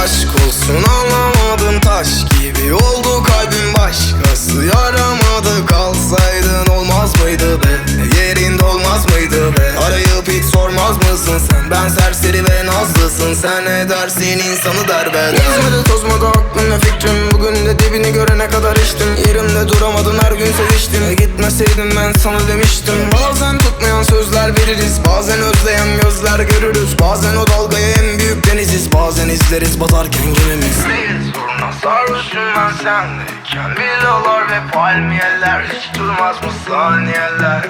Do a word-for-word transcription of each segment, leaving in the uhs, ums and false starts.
Aşk olsun anlamadım, taş gibi oldu kalbim, başkası yaramadı. Kalsaydın olmaz mıydı be, yerinde olmaz mıydı be? Arayıp hiç sormaz mısın sen? Ben serseri ve nazlısın, sen ne dersin insanı derbeder. Gezmedi tozmadı aklım ve fikrim, bugün de dibini görene kadar içtim. Yerimde duramadın, her gün seviştim. E gitmeseydim ben sana demiştim. Bazen tutmayan sözler veririz, bazen özleyen gözler görürüz. Bazen o dalgaya en büyük deniziz, bazen izleriz batarken gemimiz. Değil soruna sarhoşum ben sendeyken, villalar ve palmiyeler, hiç durmaz mı saniyeler?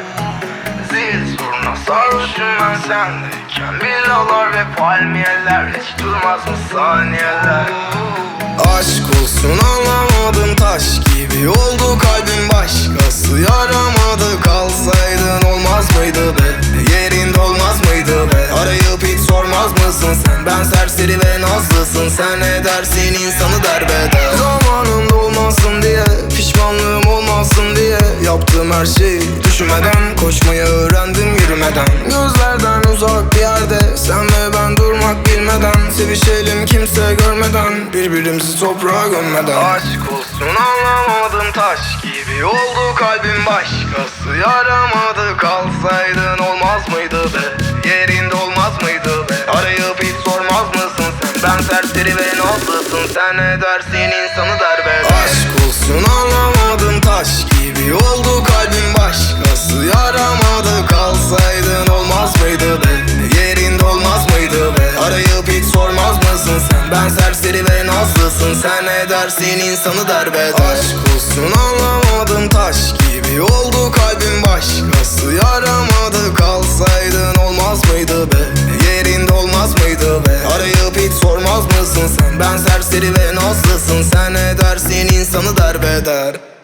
Zil soruna sarhoşum ben sendeyken, villalar ve palmiyeler, hiç durmaz mı saniyeler? Aşk olsun anlamadım, taş gibi oldu kalbim, başkası yaramadı. Kalsaydın olmaz mıydı be, yerinde olmaz mıydı be? Arayıp hiç sormaz mısın sen? Ben serseri ve nazlısın, sen ne dersin insanı derbeder. Zamanında olmasın diye, pişmanlığım olmasın diye yaptığım her şeyi düşünmeden, koşmayı öğrendim yürümeden. Gözlerden uzak bir yerde, sen ve ben durmak bilmeden, sevişelim kimse görmeden, birbirimizi toprağa gömmeden. Aşk olsun anlamadım, taş gibi oldu kalbim, başkası yaramadı. Kalsaydın olmaz mıydı be, yerinde olmaz mıydı be? Arayıp hiç sormaz mısın sen? Ben serseri ve nazlısın, sen ne dersin insanı derbeder. Aşk olsun anlamadım, taş gibi oldu kalbim, başkası yaramadı. Kalsaydın olmaz mıydı be, yerinde olmaz mıydı be? Arayıp hiç sormaz mısın sen? Ben serseri ve nazlısın, sen ne dersin insanı derbeder. Aşk olsun anlamadım, taş gibi oldu kalbim, başkası yaramadı. Kalsaydın olmaz mıydı be, yerinde olmaz mıydı be? Arayıp hiç sormaz mısın sen? Ben serseri ve nazlısın, sen ne dersin insanı derbeder.